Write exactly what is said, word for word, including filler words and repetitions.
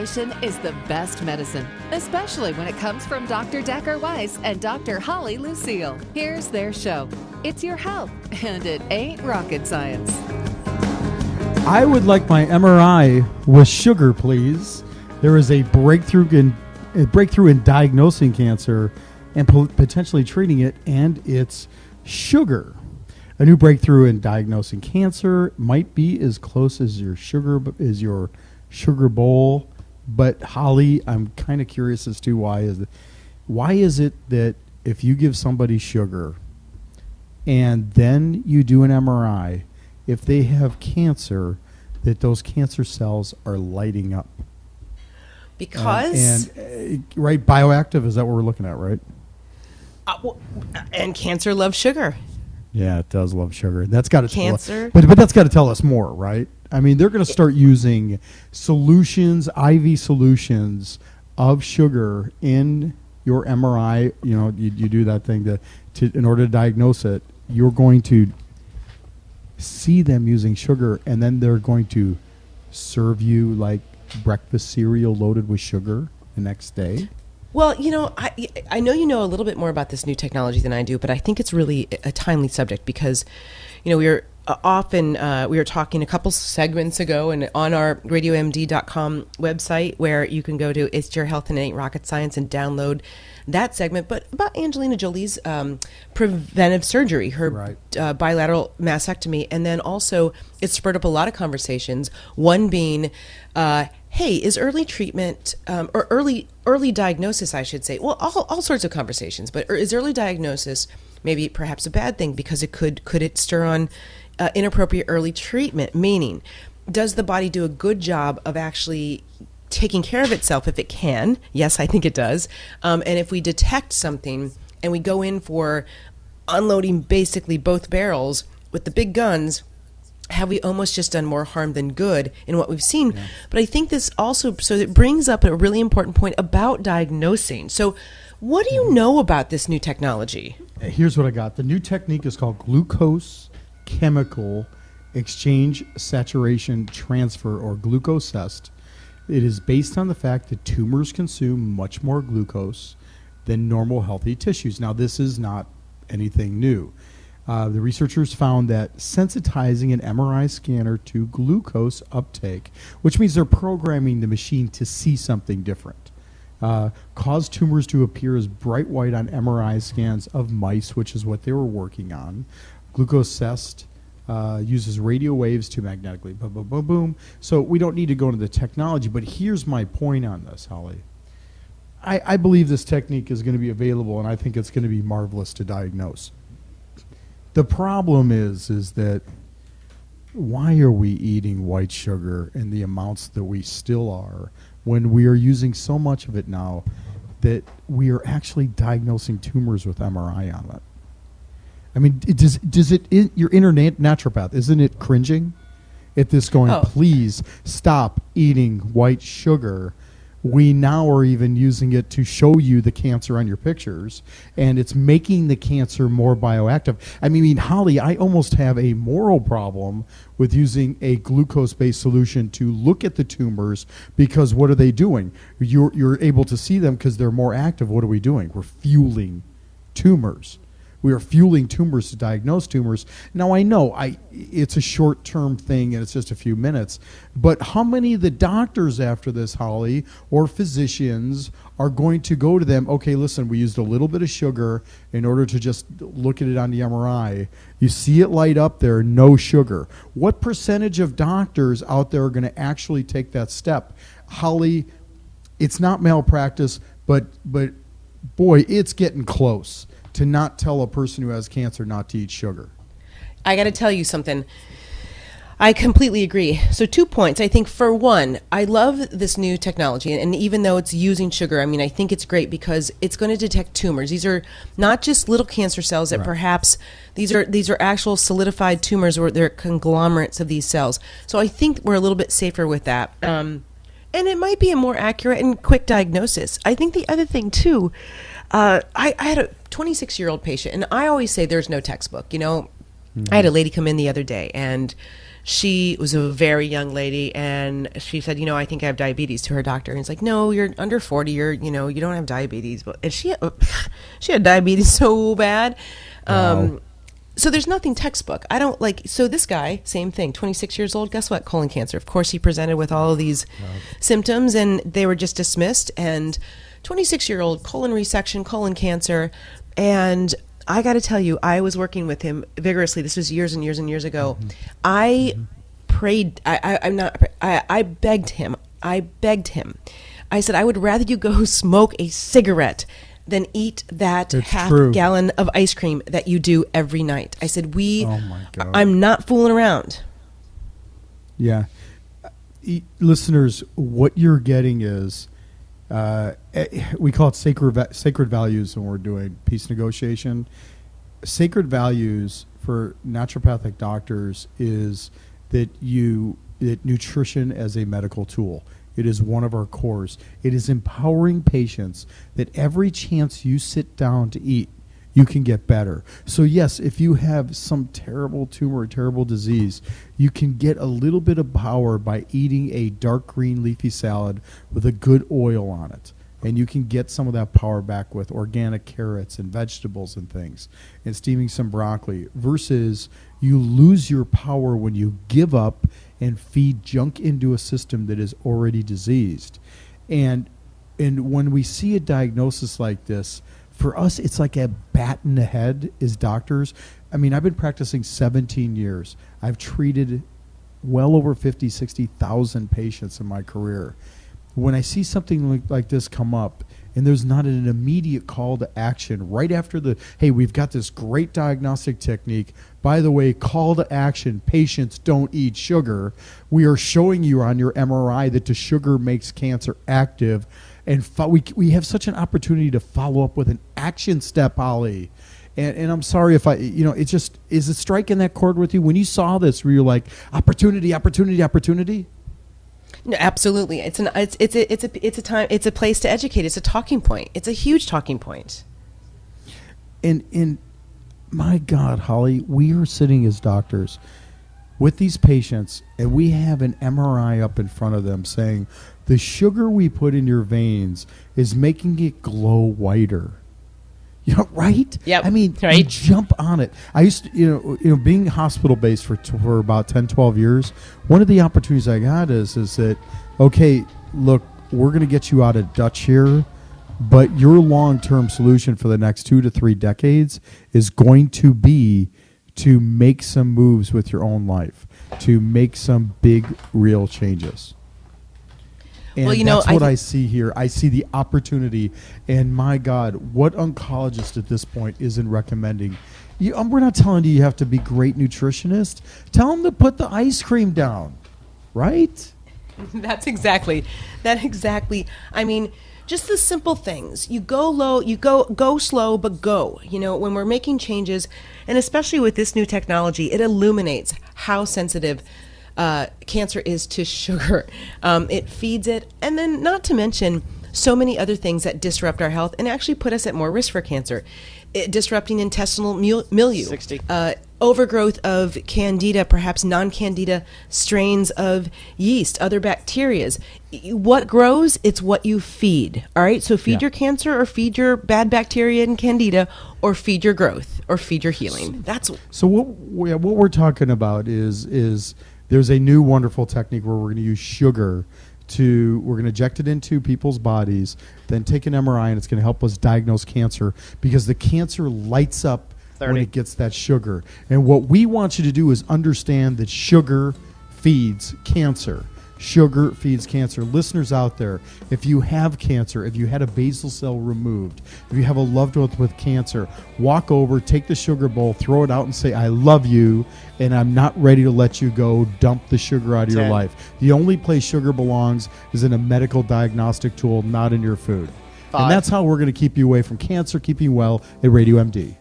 information is the best medicine, especially when it comes from Doctor Decker Weiss and Doctor Holly Lucille. Here's their show. It's your health, and it ain't rocket science. I would like my M R I with sugar, please. There is a breakthrough in a breakthrough in diagnosing cancer and po- potentially treating it, and it's sugar. A new breakthrough in diagnosing cancer might be as close as your sugar as your sugar bowl. But Holly, I'm kind of curious as to why is it, why is it that if you give somebody sugar and then you do an M R I, if they have cancer, that those cancer cells are lighting up? Because and, and uh, right, bioactive, is that what we're looking at, right? Uh, well, and cancer loves sugar. Yeah, it does love sugar. That's got to cancer, tell us, but but that's got to tell us more, right? I mean, they're going to start using solutions, I V solutions of sugar in your M R I. You know, you, you do that thing to, to in order to diagnose it. You're going to see them using sugar, and then they're going to serve you like breakfast cereal loaded with sugar the next day. Well, you know, I I know you know a little bit more about this new technology than I do, but I think it's really a timely subject because, you know, we were often, uh, we were talking a couple segments ago and on our radio M D dot com website where you can go to It's Your Health and It Ain't Rocket Science and download that segment, but about Angelina Jolie's um, preventive surgery, her right. uh, bilateral mastectomy, and then also it spurred up a lot of conversations, one being, uh, hey, is early treatment, um, or early early diagnosis, I should say, well, all, all sorts of conversations, but is early diagnosis maybe perhaps a bad thing because it could, could it stir on uh, inappropriate early treatment, meaning does the body do a good job of actually taking care of itself if it can? Yes, I think it does. Um, and if we detect something and we go in for unloading basically both barrels with the big guns, have we almost just done more harm than good in what we've seen? Yeah. But I think this also, so it brings up a really important point about diagnosing. So what do you know about this new technology? Here's what I got. The new technique is called glucose chemical exchange saturation transfer, or glucosest. It is based on the fact that tumors consume much more glucose than normal healthy tissues. Now, this is not anything new. Uh, the researchers found that sensitizing an M R I scanner to glucose uptake, which means they're programming the machine to see something different, uh, caused tumors to appear as bright white on M R I scans of mice, which is what they were working on. Glucosest uh, uses radio waves to magnetically boom, boom, boom, boom. So we don't need to go into the technology, but here's my point on this, Holly. I, I believe this technique is going to be available, and I think it's going to be marvelous to diagnose. The problem is, is that why are we eating white sugar in the amounts that we still are when we are using so much of it now that we are actually diagnosing tumors with M R I on it? I mean, it does does it, it your internet naturopath, isn't it cringing at this going, oh. Please stop eating white sugar? We now are even using it to show you the cancer on your pictures, and it's making the cancer more bioactive. I mean, Holly, I almost have a moral problem with using a glucose-based solution to look at the tumors, because what are they doing? You're, you're able to see them because they're more active. What are we doing? We're fueling tumors. We are fueling tumors to diagnose tumors. Now, I know I it's a short-term thing and it's just a few minutes, but how many of the doctors after this, Holly, or physicians are going to go to them, okay, listen, we used a little bit of sugar in order to just look at it on the M R I. You see it light up there, no sugar. What percentage of doctors out there are going to actually take that step? Holly, it's not malpractice, but but boy, it's getting close to not tell a person who has cancer not to eat sugar. I got to tell you something. I completely agree. So two points. I think for one, I love this new technology. And even though it's using sugar, I mean, I think it's great because it's going to detect tumors. These are not just little cancer cells that right. perhaps these are these are actual solidified tumors, or they're conglomerates of these cells. So I think we're a little bit safer with that. Um, and it might be a more accurate and quick diagnosis. I think the other thing too, uh, I, I had a twenty-six-year-old patient, and I always say there's no textbook. You know, I had a lady come in the other day, and she was a very young lady, and she said, you know, I think I have diabetes, to her doctor. And he's like, no, you're under forty. You're, you know, you don't have diabetes. But and she, she had diabetes so bad. Um, Wow. So there's nothing textbook. I don't like, so this guy, same thing, twenty-six years old, guess what? Colon cancer. Of course, he presented with all of these symptoms, and they were just dismissed. And twenty-six year old colon resection, colon cancer. And I got to tell you, I was working with him vigorously. This was years and years and years ago. Mm-hmm. I mm-hmm. prayed. I, I, I'm not. I, I begged him. I begged him. I said, I would rather you go smoke a cigarette than eat that it's half true. gallon of ice cream that you do every night. I said, we. Oh my God. I'm not fooling around. Yeah, e- listeners, what you're getting is. Uh, we call it sacred va- sacred values when we're doing peace negotiation. Sacred values for naturopathic doctors is that you that nutrition as a medical tool. It is one of our cores. It is empowering patients that every chance you sit down to eat, you can get better. So yes, if you have some terrible tumor, terrible disease, you can get a little bit of power by eating a dark green leafy salad with a good oil on it. And you can get some of that power back with organic carrots and vegetables and things, and steaming some broccoli, versus you lose your power when you give up and feed junk into a system that is already diseased. And and when we see a diagnosis like this, for us, it's like a bat in the head as doctors. I mean, I've been practicing seventeen years. I've treated well over fifty, sixty thousand patients in my career. When I see something like, like this come up, and there's not an immediate call to action right after the, hey, we've got this great diagnostic technique. By the way, call to action, patients don't eat sugar. We are showing you on your M R I that the sugar makes cancer active. And fo- we we have such an opportunity to follow up with an action step, Holly. And, and I'm sorry if I, you know, it's just, is it striking that chord with you? When you saw this, were you like, opportunity, opportunity, opportunity? No, absolutely. It's an it's it's a, it's a it's a time it's a place to educate. It's a talking point. It's a huge talking point. And and my God, Holly, we are sitting as doctors with these patients, and we have an M R I up in front of them saying the sugar we put in your veins is making it glow whiter. You know, right? Yep. I mean, right. You jump on it. I used to, you know, you know, being hospital based for t- for about ten, twelve years. One of the opportunities I got is is that, okay, look, we're going to get you out of Dutch here, but your long term solution for the next two to three decades is going to be to make some moves with your own life, to make some big, real changes. And well, you know, that's what I, th- I see here. I see the opportunity, and my God, what oncologist at this point isn't recommending? You, um, we're not telling you you have to be great nutritionist. Tell them to put the ice cream down, right? That's exactly, that exactly. I mean, just the simple things. You go low, you go go slow, but go. You know, when we're making changes, and especially with this new technology, it illuminates how sensitive Uh, cancer is to sugar. Um, it feeds it, and then not to mention so many other things that disrupt our health and actually put us at more risk for cancer. It, disrupting intestinal mil- milieu, uh, overgrowth of candida, perhaps non-candida strains of yeast, other bacterias. What grows, it's what you feed. All right, so feed Yeah. your cancer, or feed your bad bacteria and candida, or feed your growth, or feed your healing. That's So what we, what we're talking about is is there's a new wonderful technique where we're going to use sugar to, we're going to inject it into people's bodies, then take an M R I, and it's going to help us diagnose cancer, because the cancer lights up when it gets that sugar. And what we want you to do is understand that sugar feeds cancer. Sugar feeds cancer. Listeners out there, if you have cancer, if you had a basal cell removed, if you have a loved one with cancer, walk over, take the sugar bowl, throw it out, and say, I love you, and I'm not ready to let you go. Dump the sugar out of your Ten. life. The only place sugar belongs is in a medical diagnostic tool, not in your food. Five. And that's how we're going to keep you away from cancer, keep you well at Radio M D.